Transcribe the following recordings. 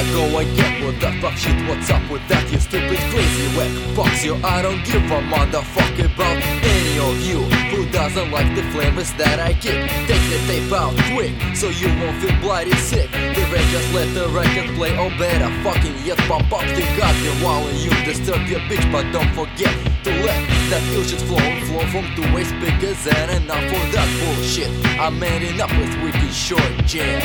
I go again with that fuck shit. What's up with that, you stupid crazy whack? Fucks you, I don't give a motherfuck about any of you who doesn't like the flavors that I kick. Take the tape out quick so you won't feel bloody sick. The rate, just let the record play, or better fucking yet pump up the goddamn volume. Disturb your bitch, but don't forget to let that bullshit flow from two way speakers. And enough for that bullshit, I'm ending up with wicked short jam.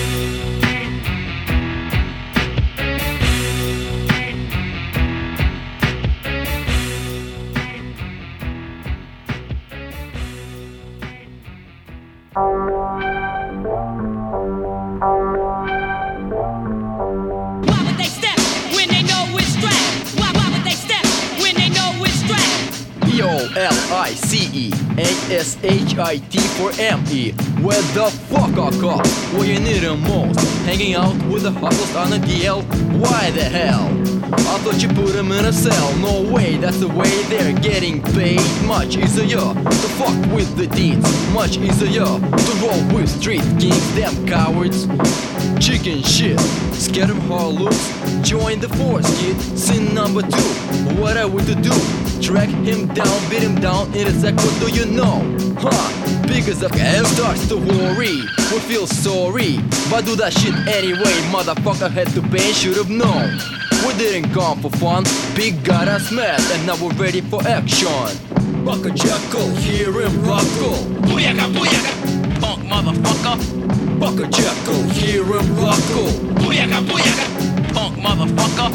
P-O-L-I-C-E-A-S-H-I-T for M-E. Where the fuck are cops? Where you need them most? Hanging out with the hustlers on the DL? Why the hell? I thought you put them in a cell. No way, that's the way they're getting paid. Much easier to fuck with the deeds. Much easier to roll with street kings. Damn cowards. Chicken shit. Scared of hard looks? Join the force, kid. Sin number 2. What are we to do? Track him down, beat him down in a sec. What do you know? Huh? Because the game starts to worry. We feel sorry, but do that shit anyway. Motherfucker had to pay, should've known. We didn't come for fun. Big got us mad, and now we're ready for action. Buck a jackal, hear him rockle. Booyaka, booyaka, punk motherfucker. Buck a jackal, hear him rockle. Booyaka, booyaka, punk motherfucker.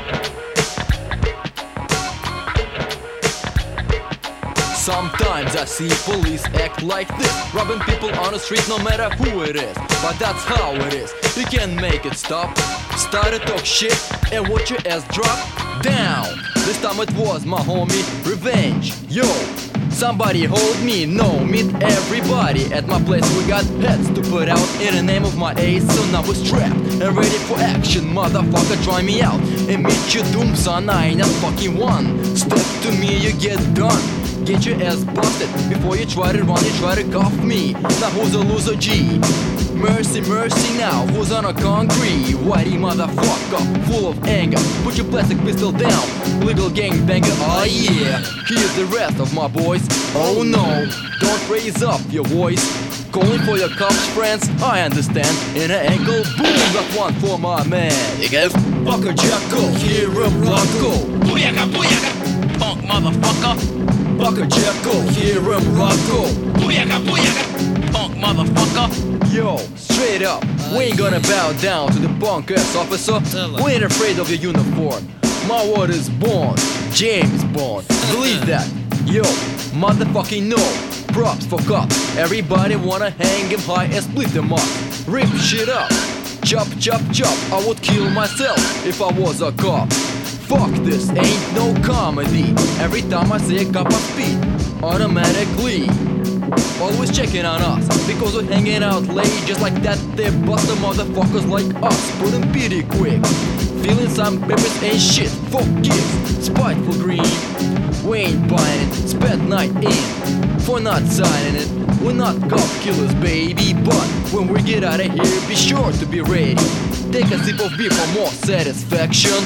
Sometimes I see police act like this, robbing people on the street no matter who it is. But that's how it is, you can't make it stop. Start to talk shit and watch your ass drop down. This time it was my homie Revenge. Yo, somebody hold me, no, meet everybody. At my place we got heads to put out in the name of my ace. So now we're strapped and ready for action. Motherfucker, try me out and meet your doom, son. I ain't a fucking one. Step to me, you get done. Get your ass busted before you try to run, you try to cuff me. Now who's a loser G? Mercy, mercy now, who's on a concrete? Whitey motherfucker, full of anger. Put your plastic pistol down, legal gangbanger, oh yeah. Here's the rest of my boys, oh no. Don't raise up your voice, calling for your cops friends, I understand. In an ankle, boom, got one for my man. You guys, buck a jackal, hear him rockle. Booyaka, booyaka, punk motherfucker. Buck a jackal, hear him rockle. Booyaka, booyaka, punk motherfucker. Yo, straight up, we ain't gonna bow down to the punk ass officer. We ain't afraid of your uniform. My word is born, James Bond. Believe that. Yo, motherfucking no. Props for cops. Everybody wanna hang him high and split them up. Rip shit up. Chop, chop, chop. I would kill myself if I was a cop. Fuck this, ain't no comedy. Every time I see a cop I speed automatically. Always checking on us, because we're hanging out late. Just like that, they bust the motherfuckers like us. Put them pretty quick. Feeling some peppers ain't shit. Fuck kids, spiteful green. We ain't buying it, spent night in for not signing it. We're not cop killers, baby. But when we get out of here, be sure to be ready. Take a sip of beer for more satisfaction.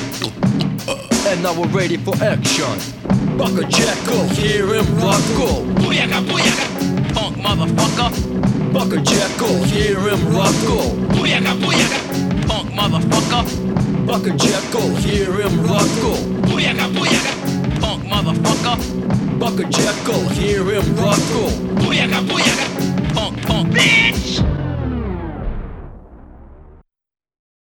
And now we're ready for action. Buck a jackal, hear him rockle. Booyaka, booyaka, punk motherfucker. Buck a jackal, hear him rockle. Booyaka, booyaka, punk motherfucker. Buck a jackal, hear him rockle. Booyaka, booyaka, punk motherfucker. Buck a jackal, hear him rockle. Booyaka, booyaka,